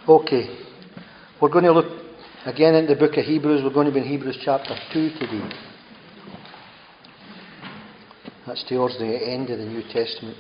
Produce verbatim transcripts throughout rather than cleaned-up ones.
Okay, we're going to look again into the book of Hebrews. We're going to be in Hebrews chapter two today. That's towards the end of the New Testament.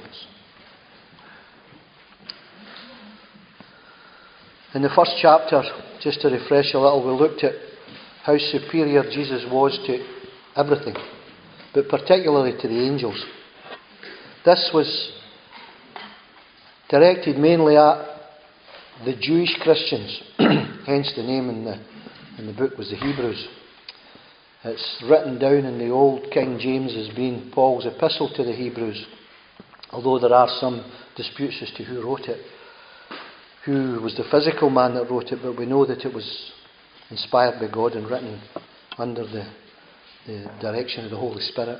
In the first chapter, just to refresh a little, we looked at how superior Jesus was to everything, but particularly to the angels. This was directed mainly at the Jewish Christians, hence the name in the, in the book was the Hebrews. It's written down in the Old King James as being Paul's epistle to the Hebrews, although there are some disputes as to who wrote it, who was the physical man that wrote it, but we know that it was inspired by God and written under the, the direction of the Holy Spirit.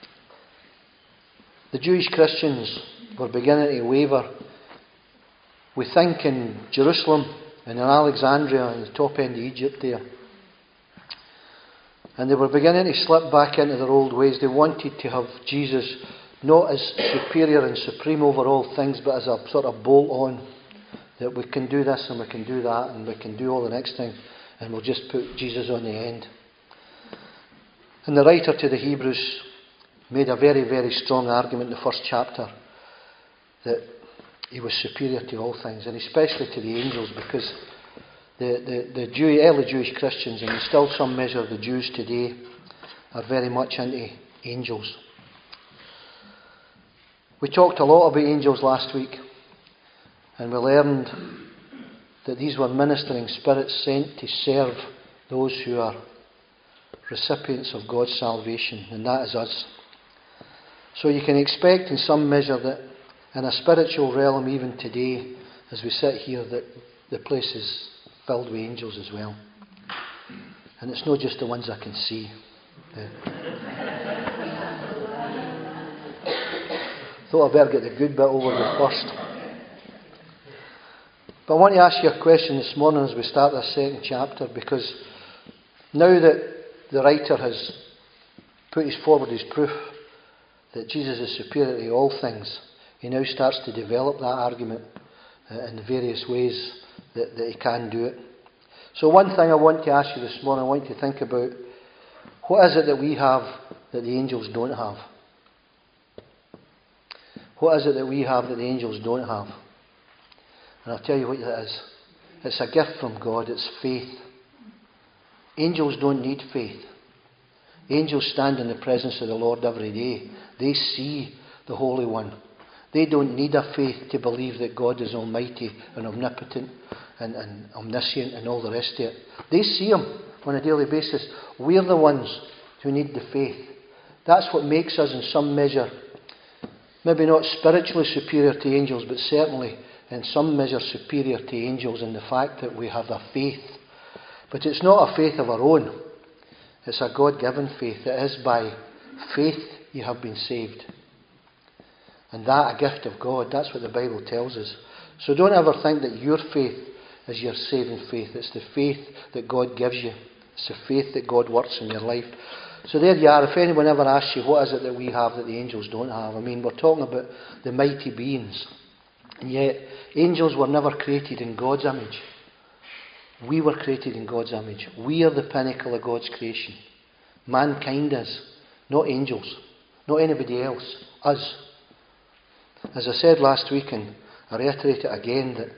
The Jewish Christians were beginning to waver. We think in Jerusalem and in Alexandria and the top end of Egypt there. And they were beginning to slip back into their old ways. They wanted to have Jesus not as superior and supreme over all things, but as a sort of bolt on. That we can do this and we can do that and we can do all the next thing, and we'll just put Jesus on the end. And the writer to the Hebrews made a very, very strong argument in the first chapter that he was superior to all things, and especially to the angels, because the, the, the Jew, early Jewish Christians, and still some measure of the Jews today, are very much into angels. We talked a lot about angels last week, and we learned that these were ministering spirits sent to serve those who are recipients of God's salvation, and that is us. So you can expect in some measure that in a spiritual realm even today, as we sit here, that the place is filled with angels as well. And it's not just the ones I can see. Uh, thought I'd better get the good bit over with first. But I want to ask you a question this morning as we start this second chapter, because now that the writer has put his forward his proof that Jesus is superior to all things, he now starts to develop that argument uh, in the various ways that, that he can do it. So one thing I want to ask you this morning, I want you to think about, what is it that we have that the angels don't have? What is it that we have that the angels don't have? And I'll tell you what it is. It's a gift from God. It's faith. Angels don't need faith. Angels stand in the presence of the Lord every day. They see the Holy One. They don't need a faith to believe that God is almighty and omnipotent and, and omniscient and all the rest of it. They see Him on a daily basis. We're the ones who need the faith. That's what makes us in some measure, maybe not spiritually superior to angels, but certainly in some measure superior to angels in the fact that we have a faith. But it's not a faith of our own. It's a God-given faith. It is by faith you have been saved. And that, a gift of God, that's what the Bible tells us. So don't ever think that your faith is your saving faith. It's the faith that God gives you. It's the faith that God works in your life. So there you are. If anyone ever asks you what is it that we have that the angels don't have, I mean, we're talking about the mighty beings. And yet, angels were never created in God's image. We were created in God's image. We are the pinnacle of God's creation. Mankind is, not angels, not anybody else, us. As I said last week, and I reiterate it again, that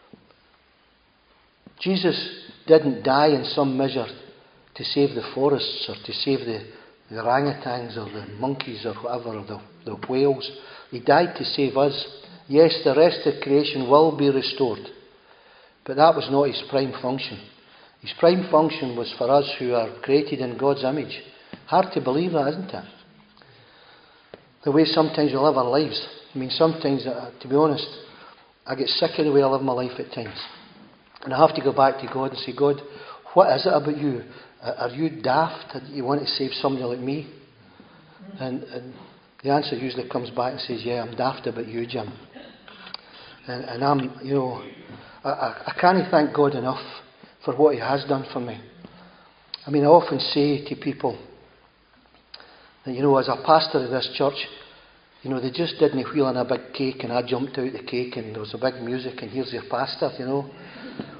Jesus didn't die in some measure to save the forests or to save the, the orangutans or the monkeys or whatever, or the, the whales. He died to save us. Yes, the rest of creation will be restored, but that was not His prime function. His prime function was for us who are created in God's image. Hard to believe that, isn't it? The way sometimes we live our lives. I mean, sometimes, uh, to be honest, I get sick of the way I live my life at times. And I have to go back to God and say, God, what is it about you? Uh, are you daft that you want to save somebody like me? And, and the answer usually comes back and says, yeah, I'm daft about you, Jim. And, and I'm, you know, I, I, I can't thank God enough for what He has done for me. I mean, I often say to people that, you know, as a pastor of this church, you know, they just didn't wheel in a big cake and I jumped out the cake and there was a big music and here's your pastor, you know.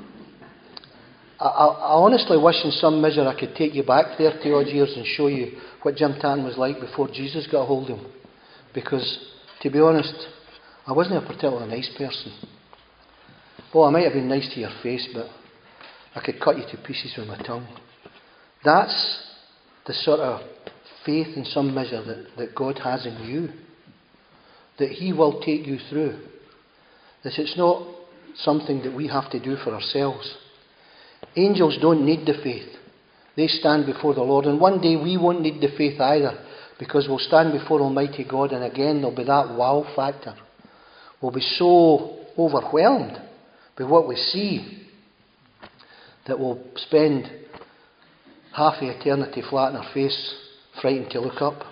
I, I, I honestly wish in some measure I could take you back thirty odd years and show you what Jim Tanton was like before Jesus got a hold of him. Because, to be honest, I wasn't a particularly nice person. Oh, I might have been nice to your face, but I could cut you to pieces with my tongue. That's the sort of faith in some measure that, that God has in you. That He will take you through. That it's not something that we have to do for ourselves. Angels don't need the faith. They stand before the Lord. And one day we won't need the faith either, because we'll stand before Almighty God, and again there'll be that wow factor. We'll be so overwhelmed by what we see that we'll spend half the eternity flat in our face, frightened to look up.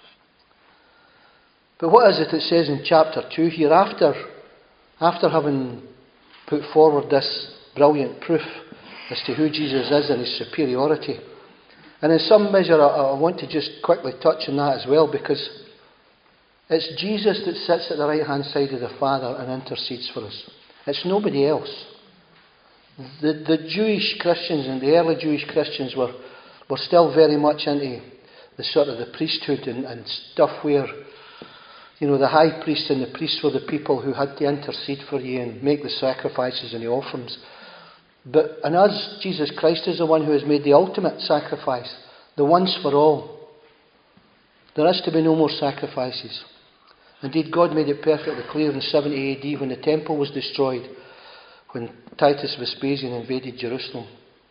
But what is it it says in chapter two here? After, after having put forward this brilliant proof as to who Jesus is and His superiority. And in some measure I, I want to just quickly touch on that as well, because it's Jesus that sits at the right hand side of the Father and intercedes for us. It's nobody else. The, the Jewish Christians and the early Jewish Christians were, were still very much into the sort of the priesthood and, and stuff where, you know, the high priest and the priests were the people who had to intercede for you and make the sacrifices and the offerings. But in us, Jesus Christ is the one who has made the ultimate sacrifice, the once for all. There is to be no more sacrifices. Indeed, God made it perfectly clear in seventy A D when the temple was destroyed, when Titus Vespasian invaded Jerusalem.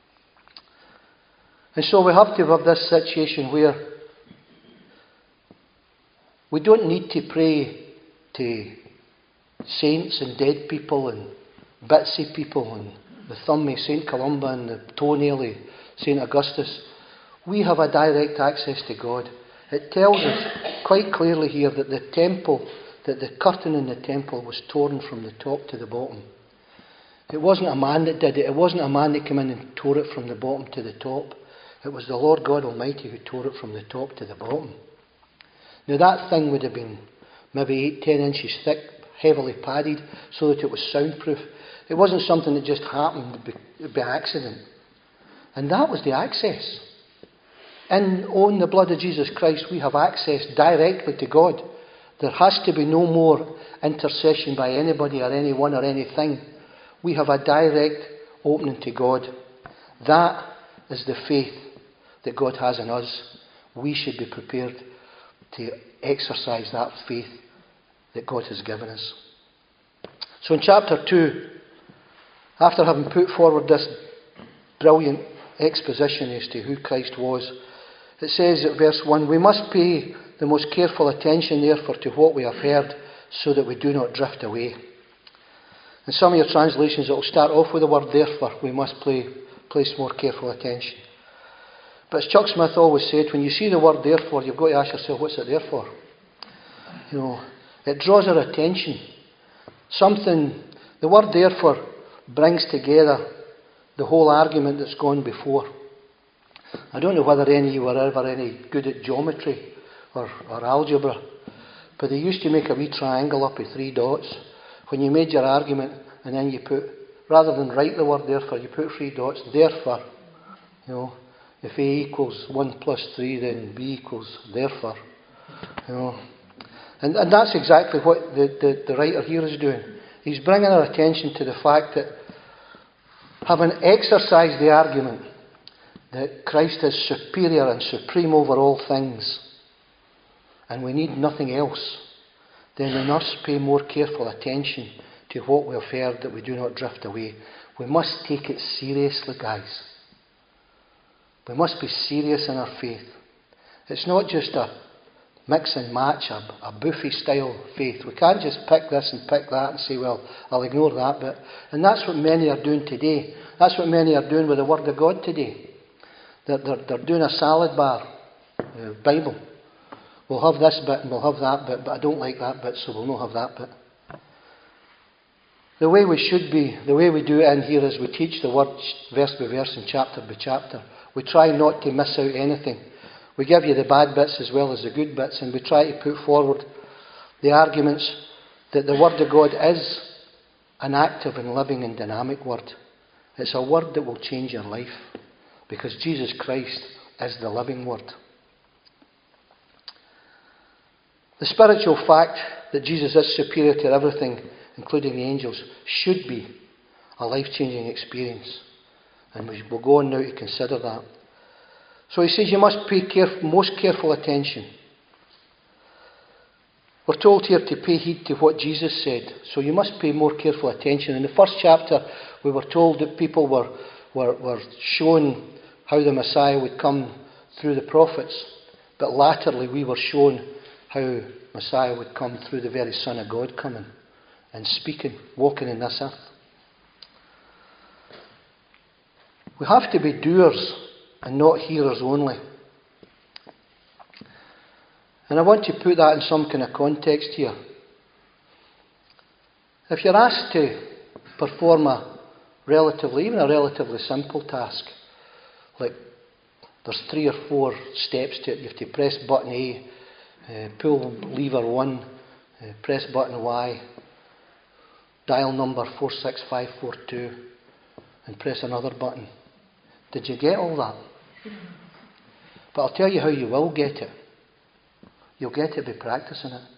And so we have to have this situation where we don't need to pray to saints and dead people and bitsy people and the thumb of Saint Columba and the toenail of Saint Augustus. We have a direct access to God. It tells us quite clearly here that the temple, that the curtain in the temple was torn from the top to the bottom. It wasn't a man that did it. It wasn't a man that came in and tore it from the bottom to the top. It was the Lord God Almighty who tore it from the top to the bottom. Now that thing would have been maybe eight, ten inches thick, heavily padded, so that it was soundproof. It wasn't something that just happened by accident. And that was the access. In on the blood of Jesus Christ, we have access directly to God. There has to be no more intercession by anybody or anyone or anything. We have a direct opening to God. That is the faith that God has in us. We should be prepared to exercise that faith that God has given us. So in chapter two, after having put forward this brilliant exposition as to who Christ was, it says at verse one, we must pay the most careful attention therefore to what we have heard, so that we do not drift away. In some of your translations it will start off with the word therefore. We must play, place more careful attention. But as Chuck Smith always said, when you see the word therefore, you've got to ask yourself, what's it there for? You know, it draws our attention. Something, the word therefore brings together the whole argument that's gone before. I don't know whether any of you were ever any good at geometry or, or algebra, but they used to make a wee triangle up with three dots. When you made your argument, and then you put, rather than write the word therefore, you put three dots, therefore. You know, if A equals one plus three, then B equals therefore. You know, and, and that's exactly what the, the, the writer here is doing. He's bringing our attention to the fact that, having exercised the argument that Christ is superior and supreme over all things, and we need nothing else, then we must pay more careful attention to what we have heard, that we do not drift away. We must take it seriously, guys. We must be serious in our faith. It's not just a mix and match, a, a buffet style faith. We can't just pick this and pick that and say, well, I'll ignore that bit. And that's what many are doing today. That's what many are doing with the Word of God today. They're, they're, they're doing a salad bar, uh, Bible. We'll have this bit and we'll have that bit, but I don't like that bit, so we'll not have that bit. The way we should be, the way we do it in here is we teach the Word verse by verse and chapter by chapter. We try not to miss out anything. We give you the bad bits as well as the good bits, and we try to put forward the arguments that the Word of God is an active and living and dynamic Word. It's a word that will change your life, because Jesus Christ is the living word. The spiritual fact that Jesus is superior to everything, including the angels, should be a life-changing experience. And we will go on now to consider that. So he says you must pay caref- most careful attention. We're told here to pay heed to what Jesus said. So you must pay more careful attention. In the first chapter, we were told that people were, were, were shown how the Messiah would come through the prophets. But latterly we were shown how Messiah would come through the very Son of God coming and speaking, walking in this earth. We have to be doers and not hearers only. And I want to put that in some kind of context here. If you're asked to perform a relatively, even a relatively simple task, like there's three or four steps to it. You have to press button A, uh, pull lever one, uh, press button Y, dial number four six five four two, and press another button. Did you get all that? But I'll tell you how you will get it. You'll get it by practicing it.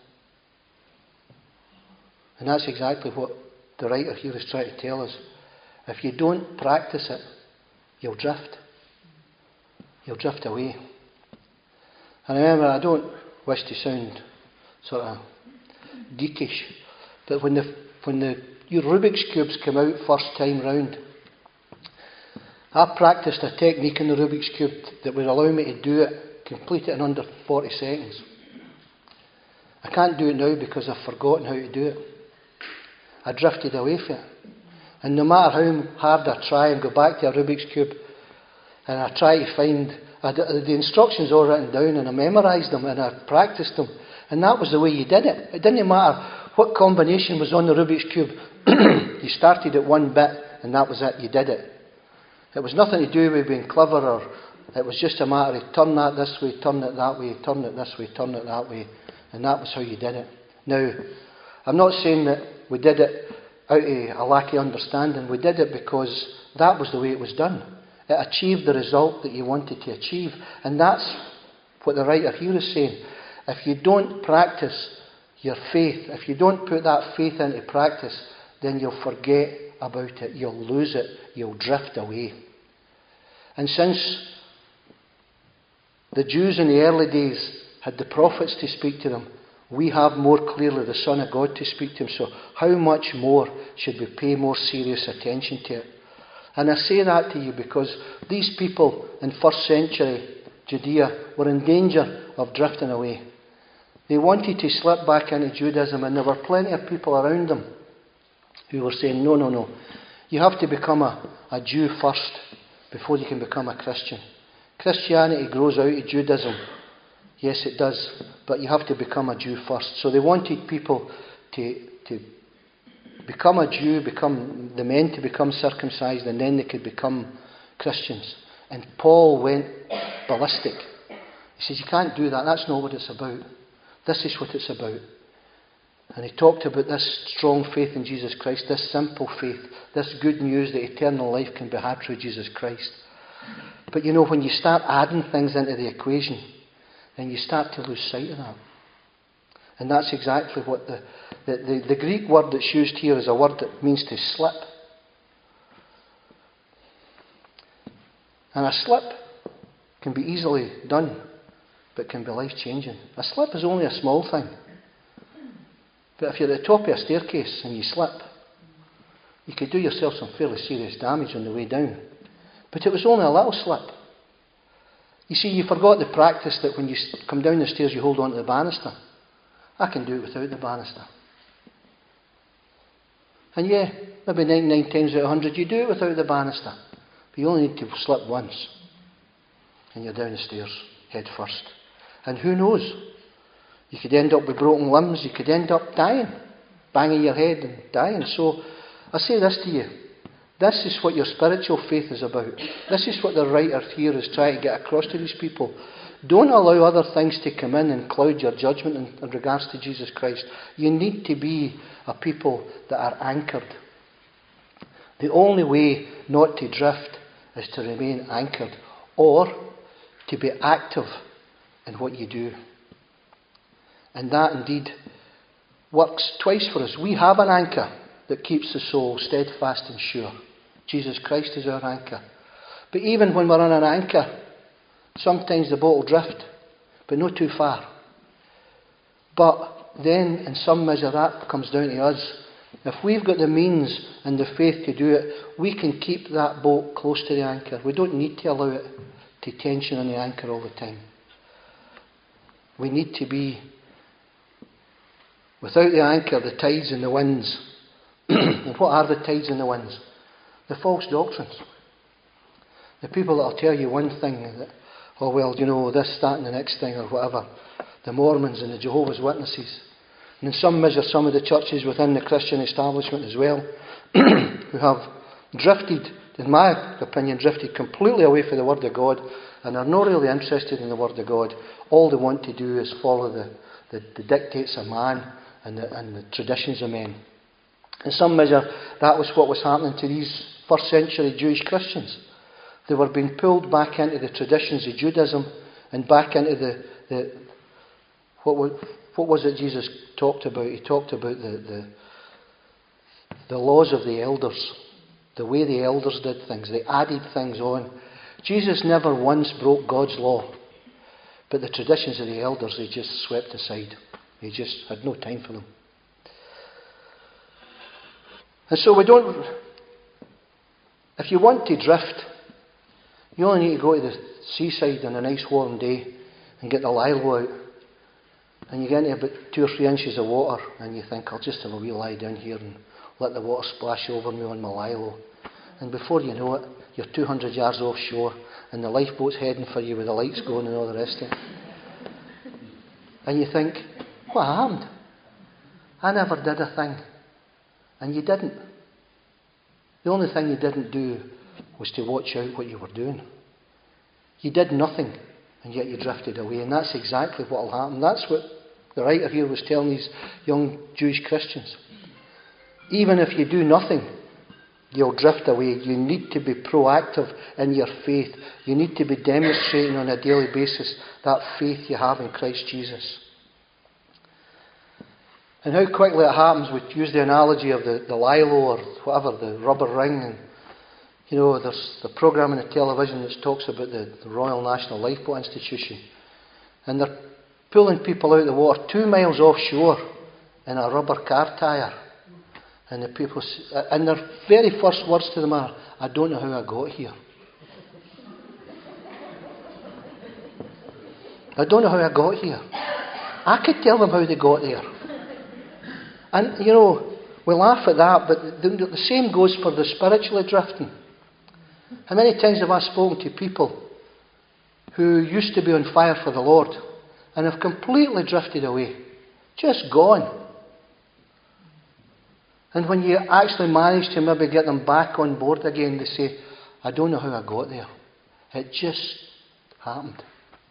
And that's exactly what the writer here is trying to tell us. If you don't practice it, you'll drift. You'll drift away. And remember, I don't wish to sound sort of geekish, but when the when the Rubik's Cubes came out first time round, I practiced a technique in the Rubik's Cube that would allow me to do it, complete it in under forty seconds. I can't do it now because I've forgotten how to do it. I drifted away from it. And no matter how hard I try and go back to a Rubik's Cube, and I try to find I d- the instructions all written down, and I memorised them and I practiced them, and that was the way you did it. It didn't matter what combination was on the Rubik's Cube. You started at one bit and that was it, you did it. It was nothing to do with being clever, or it was just a matter of turn that this way, turn it that way, turn it this way, turn it that way, and that was how you did it. Now, I'm not saying that we did it out of a lack of understanding. We did it because that was the way it was done. It achieved the result that you wanted to achieve. And that's what the writer here is saying. If you don't practice your faith, if you don't put that faith into practice, then you'll forget about it, you'll lose it, you'll drift away. And since the Jews in the early days had the prophets to speak to them, we have more clearly the Son of God to speak to them. So how much more should we pay more serious attention to it? And I say that to you because these people in first century Judea were in danger of drifting away. They wanted to slip back into Judaism, and there were plenty of people around them who were saying, no, no, no, you have to become a, a Jew first before you can become a Christian. Christianity grows out of Judaism. Yes, it does, but you have to become a Jew first. So they wanted people to, to become a Jew, become the men to become circumcised, and then they could become Christians. And Paul went ballistic. He says, you can't do that. That's not what it's about. This is what it's about. And he talked about this strong faith in Jesus Christ, this simple faith, this good news that eternal life can be had through Jesus Christ. But you know, when you start adding things into the equation, then you start to lose sight of that. And that's exactly what the, the, the, the Greek word that's used here is a word that means to slip. And a slip can be easily done, but can be life-changing. A slip is only a small thing. But if you're at the top of a staircase and you slip, you could do yourself some fairly serious damage on the way down. But it was only a little slip. You see, you forgot the practice that when you come down the stairs you hold on to the banister. I can do it without the banister. And yeah, maybe ninety-nine times out of one hundred you do it without the banister. But you only need to slip once. And you're down the stairs, head first. And who knows? You could end up with broken limbs, you could end up dying, banging your head and dying. So I say this to you. This is what your spiritual faith is about. This is what the writer here is trying to get across to these people. Don't allow other things to come in and cloud your judgment in, in regards to Jesus Christ. You need to be a people that are anchored. The only way not to drift is to remain anchored, or to be active in what you do. And that indeed works twice for us. We have an anchor that keeps the soul steadfast and sure. Jesus Christ is our anchor. But even when we're on an anchor, sometimes the boat will drift, but not too far. But then, in some measure, that comes down to us. If we've got the means and the faith to do it, we can keep that boat close to the anchor. We don't need to allow it to tension on the anchor all the time. We need to be, without the anchor, the tides and the winds. And what are the tides and the winds? The false doctrines. The people that will tell you one thing, that, oh well, you know, this, that and the next thing or whatever. The Mormons and the Jehovah's Witnesses. And in some measure, some of the churches within the Christian establishment as well, who have drifted, in my opinion, drifted completely away from the Word of God and are not really interested in the Word of God. All they want to do is follow the, the, the dictates of man and the, and the traditions of men. In some measure, that was what was happening to these first century Jewish Christians. They were being pulled back into the traditions of Judaism and back into the, the what was, what was it Jesus talked about? He talked about the, the the laws of the elders, the way the elders did things. They added things on. Jesus never once broke God's law, but the traditions of the elders he just swept aside. He just had no time for them. And so we don't. If you want to drift, you only need to go to the seaside on a nice warm day and get the lilo out. And you get into about two or three inches of water and you think, I'll just have a wee lie down here and let the water splash over me on my lilo. And before you know it, you're two hundred yards offshore and the lifeboat's heading for you with the lights going and all the rest of it. And you think, what happened? I never did a thing. And you didn't. The only thing you didn't do was to watch out what you were doing. You did nothing, and yet you drifted away. And that's exactly what will happen. That's what the writer here was telling these young Jewish Christians. Even if you do nothing, you'll drift away. You need to be proactive in your faith. You need to be demonstrating on a daily basis that faith you have in Christ Jesus. And how quickly it happens, we use the analogy of the, the lilo or whatever, the rubber ring. And, you know, there's the programme on the television that talks about the, the Royal National Lifeboat Institution. And they're pulling people out of the water two miles offshore in a rubber car tyre. And the people, and their very first words to them are, I don't know how I got here. I don't know how I got here. I could tell them how they got there. And, you know, we laugh at that, but the, the same goes for the spiritually drifting. How many times have I spoken to people who used to be on fire for the Lord and have completely drifted away, just gone. And when you actually manage to maybe get them back on board again, they say, I don't know how I got there. It just happened.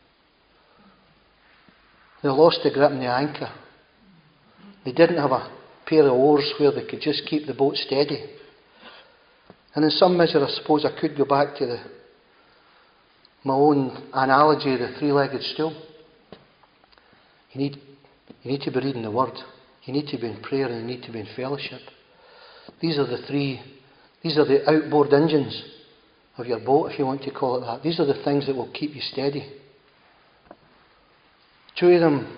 They lost the grip on the anchor. They didn't have a pair of oars where they could just keep the boat steady. And in some measure, I suppose I could go back to the, my own analogy of the three-legged stool. You need, you need to be reading the Word. You need to be in prayer and you need to be in fellowship. These are the three, these are the outboard engines of your boat, if you want to call it that. These are the things that will keep you steady. Two of them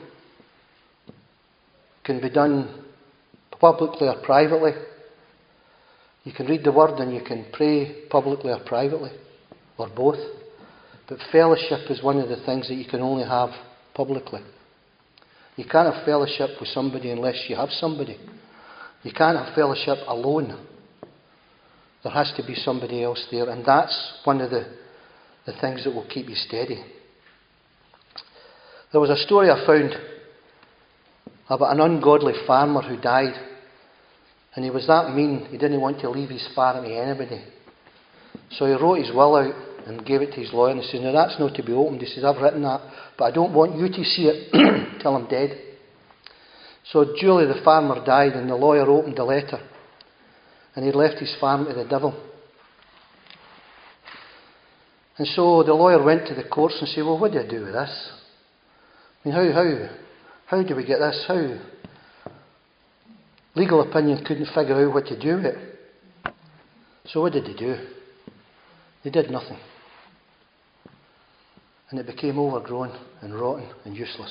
can be done publicly or privately. You can read the Word and you can pray publicly or privately, or both. But fellowship is one of the things that you can only have publicly. You can't have fellowship with somebody unless you have somebody. You can't have fellowship alone. There has to be somebody else there, and that's one of the, the things that will keep you steady. There was a story I found about an ungodly farmer who died, and he was that mean, he didn't want to leave his farm to anybody. So he wrote his will out and gave it to his lawyer, and he said, now that's not to be opened. He says, I've written that, but I don't want you to see it till I'm dead. So Julie the farmer died, and the lawyer opened the letter. and he'd left his farm to the devil. And so the lawyer went to the courts and said, well, what do I do with this? I mean, how, how, how do we get this? How? Legal opinion couldn't figure out what to do with it. So what did they do? They did nothing. And it became overgrown and rotten and useless.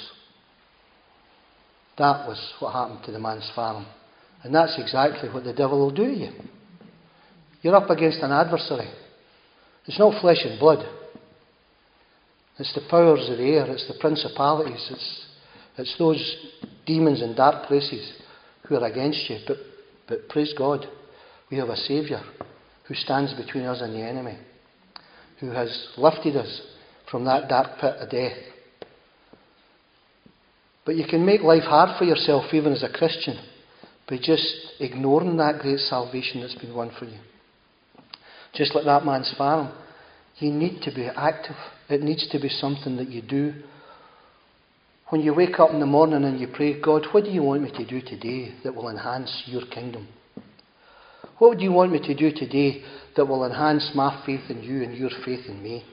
That was what happened to the man's farm. And that's exactly what the devil will do to you. You're up against an adversary. It's not flesh and blood. It's the powers of the air. It's the principalities. It's, it's those demons in dark places who are against you. But, but praise God, we have a Saviour who stands between us and the enemy, who has lifted us from that dark pit of death. But you can make life hard for yourself even as a Christian by just ignoring that great salvation that's been won for you. Just like that man's farm, you need to be active. It needs to be something that you do. When you wake up in the morning and you pray, God, what do you want me to do today that will enhance your kingdom? What do you want me to do today that will enhance my faith in you and your faith in me?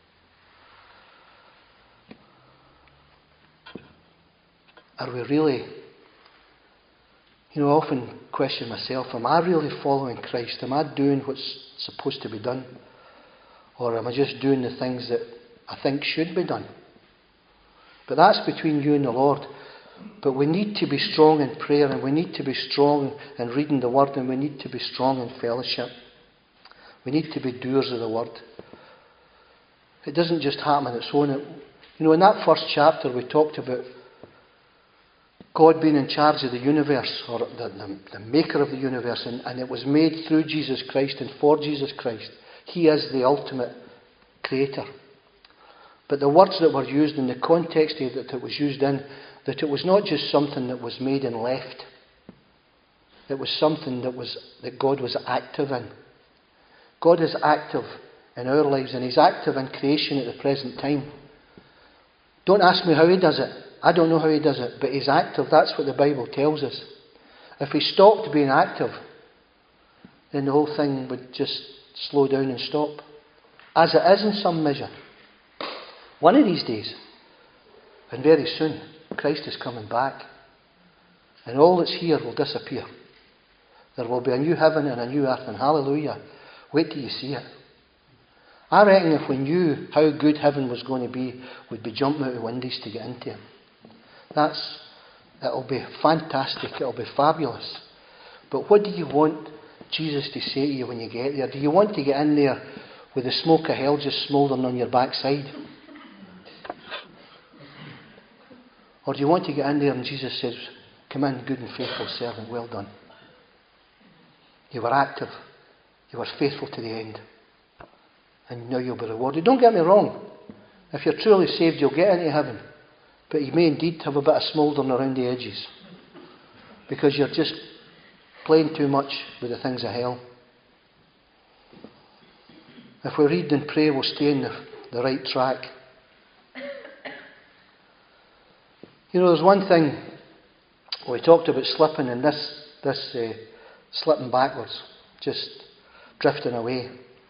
Are we really, you know, I often question myself, am I really following Christ? Am I doing what's supposed to be done? Or am I just doing the things that I think should be done? But that's between you and the Lord. But we need to be strong in prayer, and we need to be strong in reading the Word, and we need to be strong in fellowship. We need to be doers of the Word. It doesn't just happen on its own. It, you know, in that first chapter we talked about God being in charge of the universe, or the, the, the maker of the universe, and, and it was made through Jesus Christ and for Jesus Christ. He is the ultimate creator. But the words that were used in the context that it was used in, that it was not just something that was made and left. It was something that was that God was active in. God is active in our lives, and He's active in creation at the present time. Don't ask me how He does it. I don't know how He does it, but He's active. That's what the Bible tells us. If He stopped being active, then the whole thing would just slow down and stop. As it is in some measure. One of these days, and very soon, Christ is coming back. And all that's here will disappear. There will be a new heaven and a new earth, and hallelujah. Wait till you see it. I reckon if we knew how good heaven was going to be, we'd be jumping out of windows to get into it. That's, it'll be fantastic, it'll be fabulous. But what do you want Jesus to say to you when you get there? Do you want to get in there with the smoke of hell just smouldering on your backside? Or do you want to get in there and Jesus says, come in, good and faithful servant, well done. You were active, you were faithful to the end, and now you'll be rewarded. Don't get me wrong, if you're truly saved you'll get into heaven, but you may indeed have a bit of smouldering around the edges, because you're just playing too much with the things of hell. If we read and pray, we'll stay in the, the right track. You know, there's one thing we talked about slipping, and this this uh, slipping backwards, just drifting away.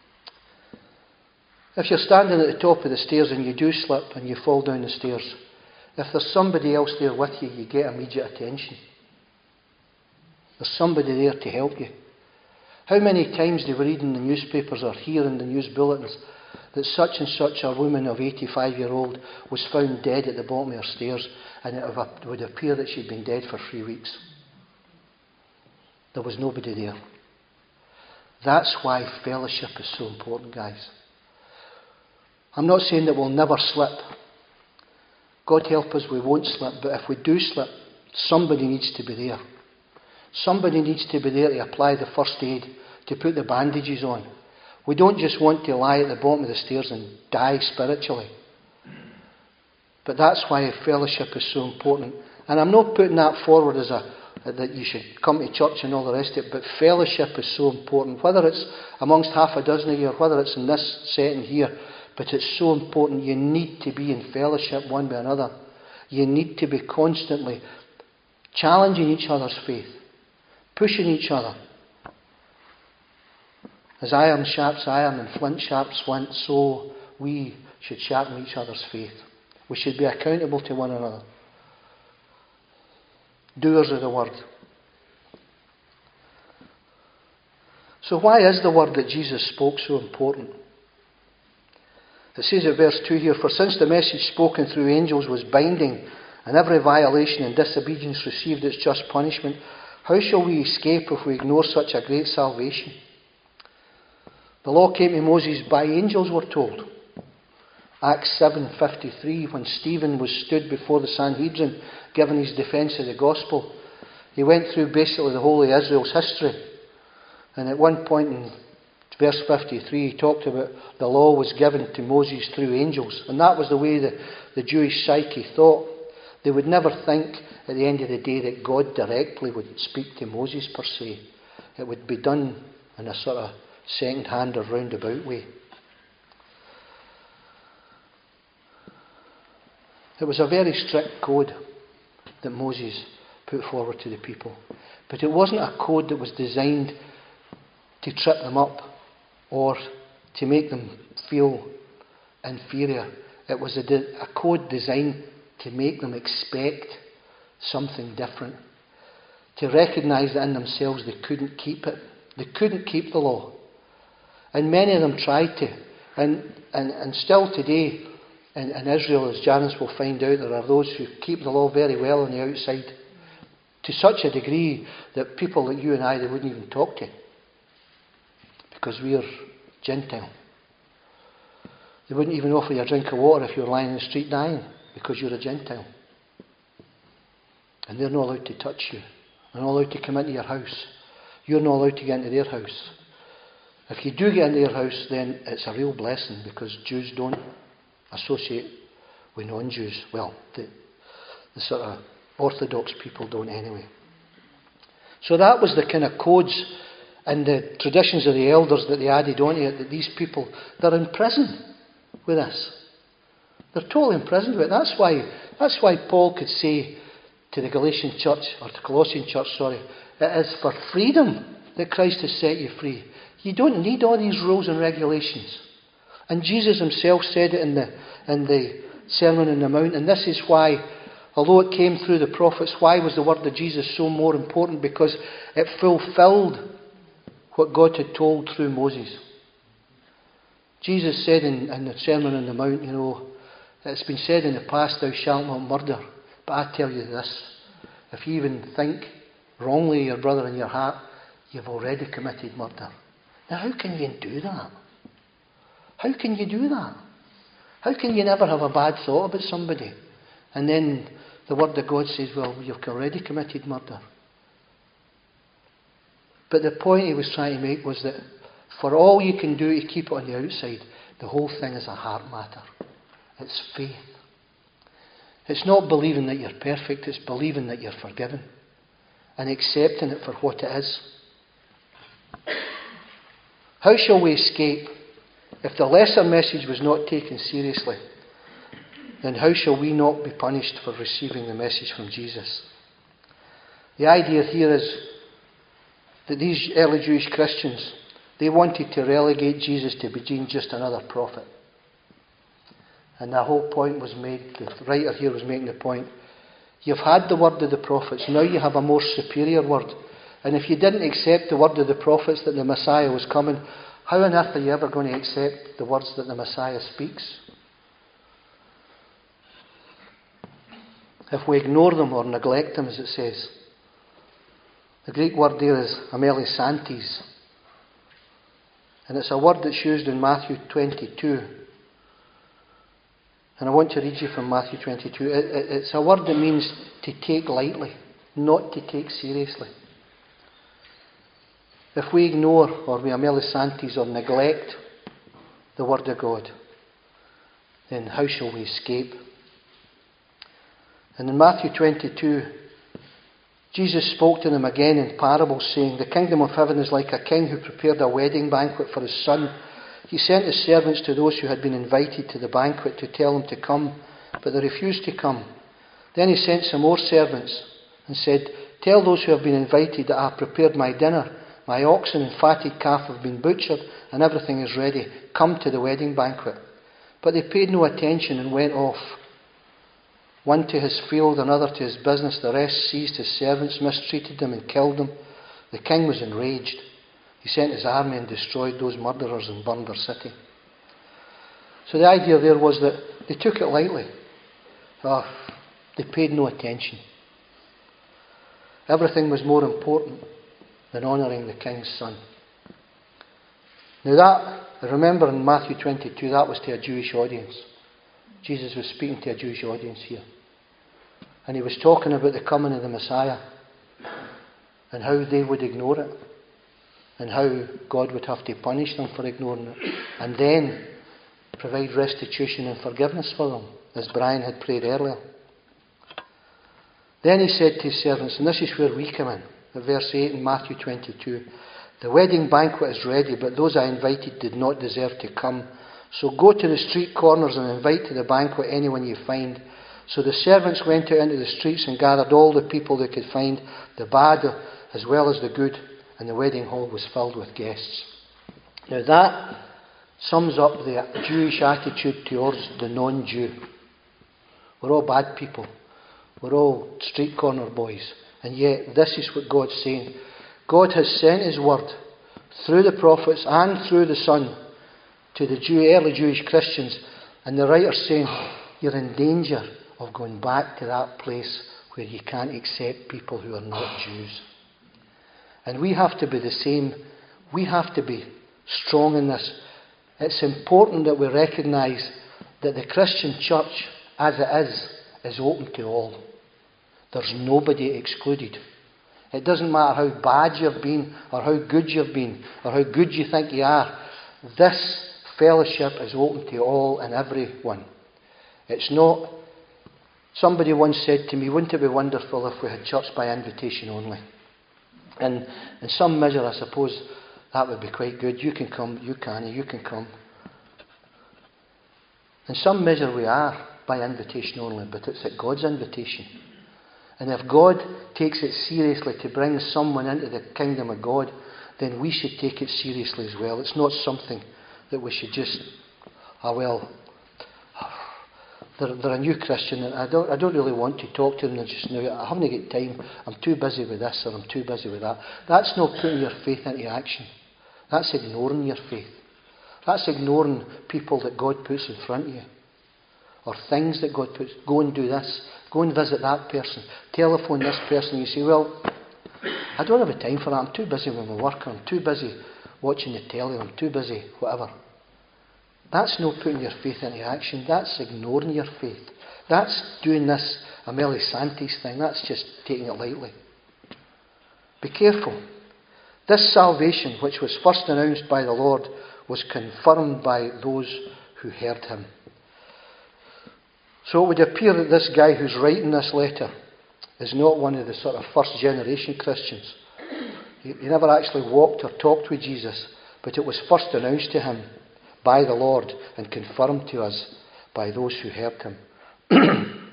If you're standing at the top of the stairs and you do slip and you fall down the stairs, if there's somebody else there with you, you get immediate attention. There's somebody there to help you. How many times do we read in the newspapers or hear in the news bulletins that such and such a woman of eighty-five year old was found dead at the bottom of her stairs, and it would appear that she'd been dead for three weeks. There was nobody there. That's why fellowship is so important, guys. I'm not saying that we'll never slip. God help us, we won't slip. But if we do slip, somebody needs to be there. Somebody needs to be there to apply the first aid, to put the bandages on. We don't just want to lie at the bottom of the stairs and die spiritually. But that's why fellowship is so important. And I'm not putting that forward as a that you should come to church and all the rest of it, but fellowship is so important. Whether it's amongst half a dozen of you or whether it's in this setting here, but it's so important. You need to be in fellowship one with another. You need to be constantly challenging each other's faith, pushing each other. As iron sharps iron and flint sharps flint, so we should sharpen each other's faith. We should be accountable to one another. Doers of the word. So why is the word that Jesus spoke so important? It says in verse two here, for since the message spoken through angels was binding, and every violation and disobedience received its just punishment, how shall we escape if we ignore such a great salvation? The law came to Moses by angels, we're told. Acts seven fifty-three, when Stephen was stood before the Sanhedrin, giving his defence of the gospel, he went through basically the whole of Israel's history. And at one point in verse fifty-three, he talked about the law was given to Moses through angels. And that was the way the, the Jewish psyche thought. They would never think at the end of the day that God directly would speak to Moses per se. It would be done in a sort of second-hand or roundabout way. It was a very strict code that Moses put forward to the people. But it wasn't a code that was designed to trip them up or to make them feel inferior. It was a, de- a code designed to make them expect something different. To recognise that in themselves they couldn't keep it. They couldn't keep the law. And many of them tried to. And, and, and still today in, in Israel, as Janice will find out, there are those who keep the law very well on the outside. To such a degree that people like you and I, they wouldn't even talk to. Because we are Gentile. They wouldn't even offer you a drink of water if you were lying in the street dying, because you're a Gentile. And they're not allowed to touch you. They're not allowed to come into your house. You're not allowed to get into their house. If you do get into their house, then it's a real blessing, because Jews don't associate with non-Jews. Well, the, the sort of Orthodox people don't anyway. So that was the kind of codes and the traditions of the elders that they added on to it, that these people, they're imprisoned with this. They're totally imprisoned with it. That's why, that's why Paul could say to the Galatian church, or to Colossian church, sorry, it is for freedom that Christ has set you free. You don't need all these rules and regulations. And Jesus himself said it in the, in the Sermon on the Mount, and this is why, although it came through the prophets, why was the word of Jesus so more important? Because it fulfilled what God had told through Moses. Jesus said in, in the Sermon on the Mount, you know, it's been said in the past, thou shalt not murder. But I tell you this, if you even think wrongly of your brother in your heart, you've already committed murder. Now how can you do that? How can you do that? How can you never have a bad thought about somebody? And then the word of God says, well, you've already committed murder. But the point he was trying to make was that for all you can do to keep it on the outside, the whole thing is a heart matter. It's faith. It's not believing that you're perfect, it's believing that you're forgiven and accepting it for what it is. How shall we escape? If the lesser message was not taken seriously, then how shall we not be punished for receiving the message from Jesus? The idea here is that these early Jewish Christians, they wanted to relegate Jesus to being just another prophet. And the whole point was made, the writer here was making the point, you've had the word of the prophets, now you have a more superior word. And if you didn't accept the word of the prophets that the Messiah was coming, how on earth are you ever going to accept the words that the Messiah speaks? If we ignore them or neglect them, as it says. The Greek word there is amelisantes. And it's a word that's used in Matthew twenty-two. And I want to read you from Matthew twenty-two. It, it, it's a word that means to take lightly, not to take seriously. If we ignore, or we amelisantes, or neglect the word of God, then how shall we escape? And in Matthew twenty-two, Jesus spoke to them again in parables, saying, the kingdom of heaven is like a king who prepared a wedding banquet for his son. He sent his servants to those who had been invited to the banquet to tell them to come, but they refused to come. Then he sent some more servants and said, tell those who have been invited that I have prepared my dinner, My oxen and fatted calf have been butchered, and everything is ready. Come to the wedding banquet." But they paid no attention and went off. One to his field, another to his business. The rest seized his servants, mistreated them, and killed them. The king was enraged. He sent his army and destroyed those murderers and burned their city. So the idea there was that they took it lightly. Oh, they paid no attention. Everything was more important than honouring the king's son. Now that, remember in Matthew twenty-two, that was to a Jewish audience. Jesus was speaking to a Jewish audience here. And he was talking about the coming of the Messiah and how they would ignore it and how God would have to punish them for ignoring it and then provide restitution and forgiveness for them, as Brian had prayed earlier. Then he said to his servants, and this is where we come in, at verse eight in Matthew twenty-two, "The wedding banquet is ready, but those I invited did not deserve to come. So go to the street corners and invite to the banquet anyone you find." So the servants went out into the streets and gathered all the people they could find, the bad as well as the good, and the wedding hall was filled with guests. Now that sums up the Jewish attitude towards the non-Jew. We're all bad people. We're all street corner boys. And yet this is what God's saying. God has sent his word through the prophets and through the Son to the Jew, early Jewish Christians. And the writer's saying, you're in danger of going back to that place where you can't accept people who are not Jews. And we have to be the same. We have to be strong in this. It's important that we recognise that the Christian church, as it is, is open to all. There's nobody excluded. It doesn't matter how bad you've been, or how good you've been, or how good you think you are. This fellowship is open to all and everyone. It's not... Somebody once said to me, wouldn't it be wonderful if we had church by invitation only? And in some measure, I suppose, that would be quite good. You can come, you can, you can come. In some measure we are by invitation only, but it's at God's invitation. And if God takes it seriously to bring someone into the kingdom of God, then we should take it seriously as well. It's not something that we should just, ah well, they're, they're a new Christian and I don't, I don't really want to talk to them just now. I haven't got time. I'm too busy with this or I'm too busy with that. That's not putting your faith into action. That's ignoring your faith. That's ignoring people that God puts in front of you. Or things that God puts. Go and do this. Go and visit that person. Telephone this person. You say, well, I don't have the time for that. I'm too busy with my work. I'm too busy watching the telly. I'm too busy whatever. That's not putting your faith into action. That's ignoring your faith. That's doing this Amelie Santis thing. That's just taking it lightly. Be careful. This salvation, which was first announced by the Lord, was confirmed by those who heard him. So it would appear that this guy who's writing this letter is not one of the sort of first generation Christians. He, he never actually walked or talked with Jesus, but it was first announced to him by the Lord and confirmed to us by those who heard him.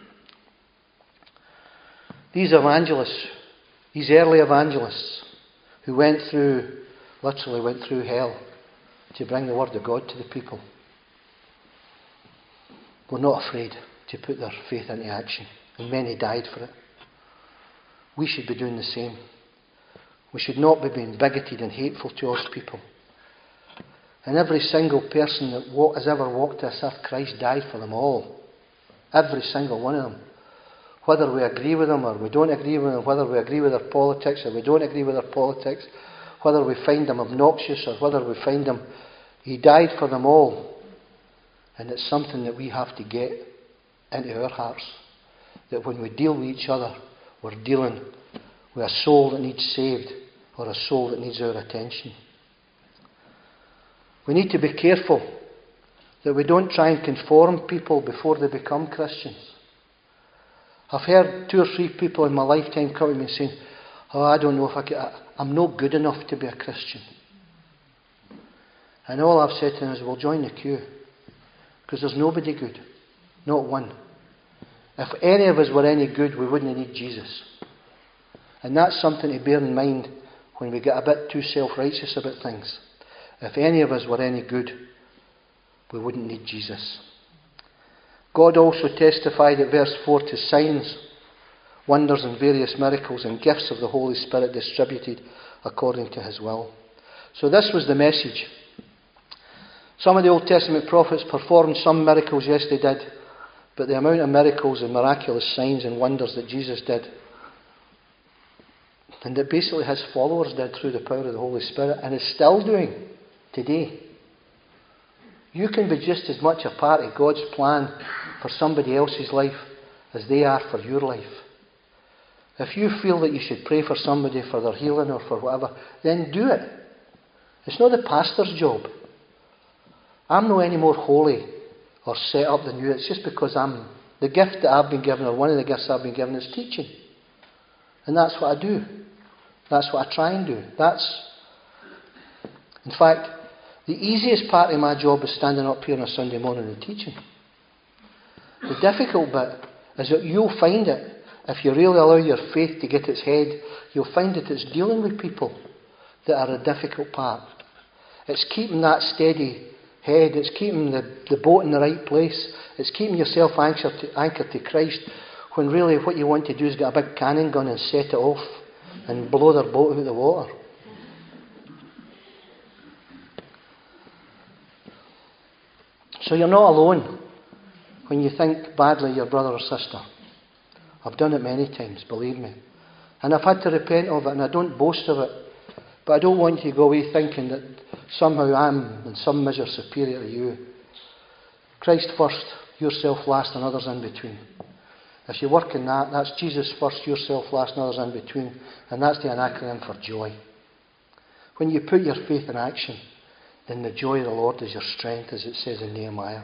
These evangelists, these early evangelists who went through, literally went through hell to bring the word of God to the people, were not afraid to put their faith into action, and many died for it. We should be doing the same. We should not be being bigoted and hateful towards people. And every single person that walk, has ever walked this earth, Christ died for them all. Every single one of them. Whether we agree with them or we don't agree with them, whether we agree with their politics or we don't agree with their politics, whether we find them obnoxious or whether we find them, he died for them all. And it's something that we have to get into our hearts. That when we deal with each other, we're dealing with a soul that needs saved or a soul that needs our attention. We need to be careful that we don't try and conform people before they become Christians. I've heard two or three people in my lifetime come to me saying, oh, I don't know if I can, I'm not good enough to be a Christian. And all I've said to them is, well, join the queue. Because there's nobody good. Not one. If any of us were any good, we wouldn't need Jesus. And that's something to bear in mind when we get a bit too self-righteous about things. If any of us were any good, we wouldn't need Jesus. God also testified at verse four to signs, wonders and various miracles and gifts of the Holy Spirit distributed according to his will. So this was the message. Some of the Old Testament prophets performed some miracles, yes they did, but the amount of miracles and miraculous signs and wonders that Jesus did, and that basically his followers did through the power of the Holy Spirit, and is still doing today. You can be just as much a part of God's plan for somebody else's life as they are for your life. If you feel that you should pray for somebody for their healing or for whatever, then do it. It's not the pastor's job. I'm not any more holy or set up than you. It's just because I'm the gift that I've been given, or one of the gifts I've been given, is teaching. And that's what I do. That's what I try and do. That's, in fact, the easiest part of my job is standing up here on a Sunday morning and teaching. The difficult bit is that you'll find it, if you really allow your faith to get its head, you'll find that it's dealing with people that are a difficult part. It's keeping that steady head. It's keeping the, the boat in the right place. It's keeping yourself anchored to, anchored to Christ, when really what you want to do is get a big cannon gun and set it off and blow their boat out of the water. So you're not alone when you think badly of your brother or sister. I've done it many times, believe me. And I've had to repent of it, and I don't boast of it. But I don't want you to go away thinking that somehow I'm in some measure superior to you. Christ first, yourself last, and others in between. If you work in that, that's Jesus first, yourself last, and others in between. And that's the acronym for joy. When you put your faith in action, then the joy of the Lord is your strength, as it says in Nehemiah.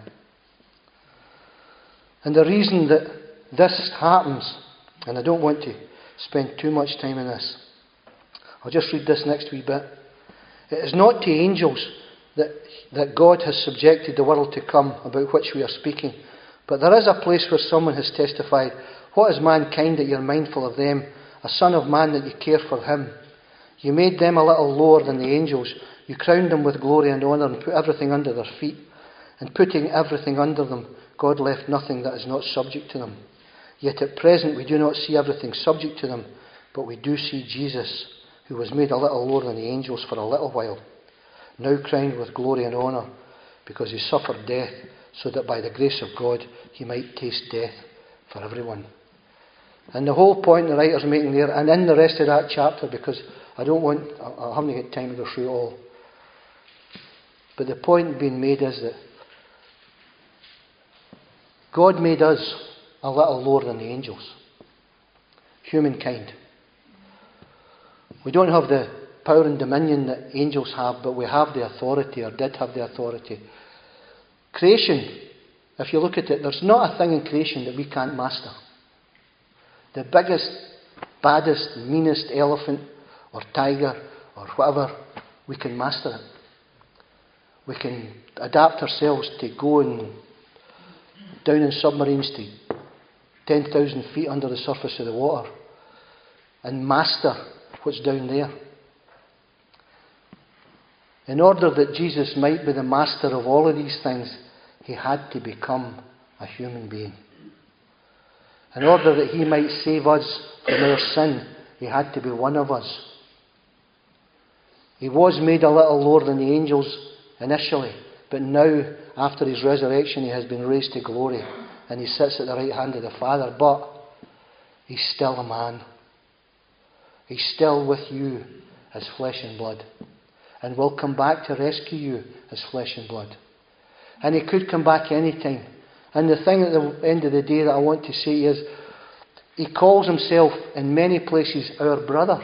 And the reason that this happens, and I don't want to spend too much time in this, I'll just read this next wee bit. It is not to angels that, that God has subjected the world to come, about which we are speaking. But there is a place where someone has testified, what is mankind that you're mindful of them, a son of man that you care for him? You made them a little lower than the angels. You crowned them with glory and honour and put everything under their feet. And putting everything under them, God left nothing that is not subject to them. Yet at present we do not see everything subject to them, but we do see Jesus, who was made a little lower than the angels for a little while, now crowned with glory and honour, because he suffered death, so that by the grace of God he might taste death for everyone. And the whole point the writer's making there, and in the rest of that chapter, because I don't want, I haven't got time to go through it all, but the point being made is that God made us a little lower than the angels, humankind. We don't have the power and dominion that angels have, but we have the authority, or did have the authority. Creation, if you look at it, there's not a thing in creation that we can't master. The biggest, baddest, meanest elephant or tiger or whatever, we can master it. We can adapt ourselves to going down in submarines to ten thousand feet under the surface of the water and master what's down there. In order that Jesus might be the master of all of these things, he had to become a human being. In order that he might save us from our sin, he had to be one of us. He was made a little lower than the angels initially, but now, after his resurrection, he has been raised to glory, and he sits at the right hand of the Father, but he's still a man. He's still with you as flesh and blood, and will come back to rescue you as flesh and blood. And he could come back any time. And the thing at the end of the day that I want to say is, he calls himself in many places our brother.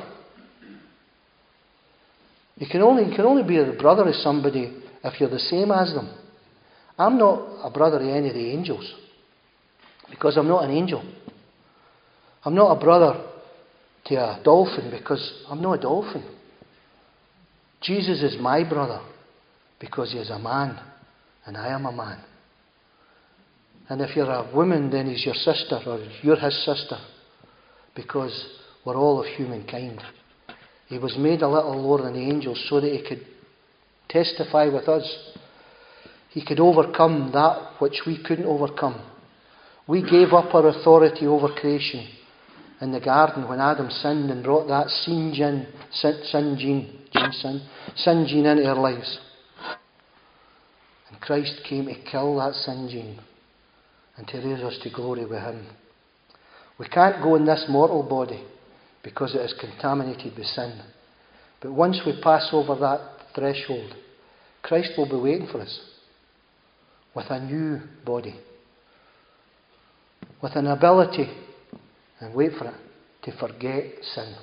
You can only, you can only be a brother of somebody if you're the same as them. I'm not a brother of any of the angels, because I'm not an angel. I'm not a brother to a dolphin, because I'm not a dolphin. Jesus is my brother because he is a man and I am a man. And if you're a woman, then he's your sister, or you're his sister, because we're all of humankind. He was made a little lower than the angels so that he could testify with us. He could overcome that which we couldn't overcome. We gave up our authority over creation in the garden when Adam sinned and brought that sin gene, sin, sin gene, gene sin, sin gene into our lives. And Christ came to kill that sin gene and to raise us to glory with Him. We can't go in this mortal body because it is contaminated with sin. But once we pass over that threshold, Christ will be waiting for us with a new body, with an ability, and wait for it, to forget sin.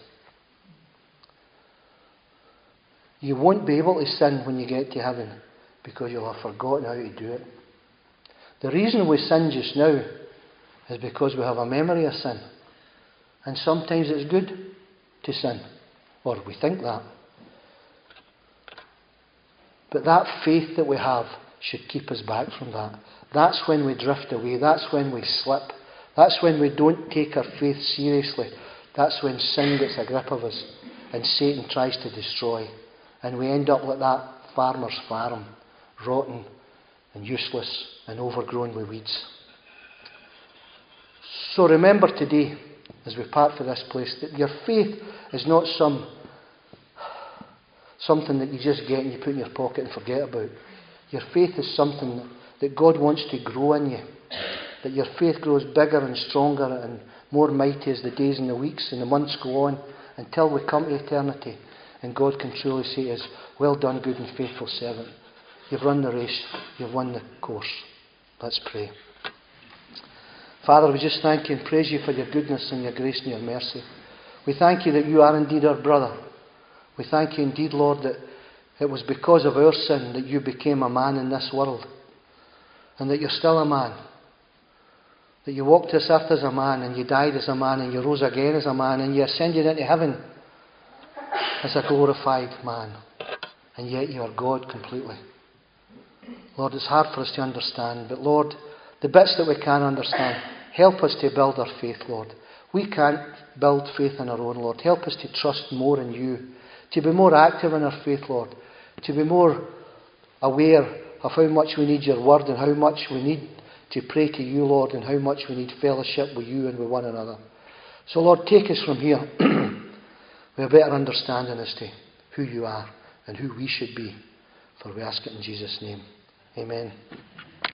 You won't be able to sin when you get to heaven because you'll have forgotten how to do it. The reason we sin just now is because we have a memory of sin. And sometimes it's good to sin, or we think that. But that faith that we have should keep us back from that. That's when we drift away. That's when we slip. That's when we don't take our faith seriously. That's when sin gets a grip of us and Satan tries to destroy. And we end up like that farmer's farm, rotten and useless and overgrown with weeds. So remember today, as we part for this place, that your faith is not some something that you just get and you put in your pocket and forget about. Your faith is something that God wants to grow in you. That your faith grows bigger and stronger and more mighty as the days and the weeks and the months go on until we come to eternity. And God can truly say to us, well done, good and faithful servant. You've run the race. You've won the course. Let's pray. Father, we just thank you and praise you for your goodness and your grace and your mercy. We thank you that you are indeed our brother. We thank you indeed, Lord, that it was because of our sin that you became a man in this world. And that you're still a man. That you walked this earth as a man, and you died as a man, and you rose again as a man, and you ascended into heaven as a glorified man. And yet you are God completely. Lord, it's hard for us to understand, but Lord, the bits that we can understand, help us to build our faith, Lord. We can't build faith on our own, Lord. Help us to trust more in you, to be more active in our faith, Lord, to be more aware of how much we need your word and how much we need to pray to you, Lord, and how much we need fellowship with you and with one another. So, Lord, take us from here with a better understanding as to who you are and who we should be. For we ask it in Jesus' name. Amen.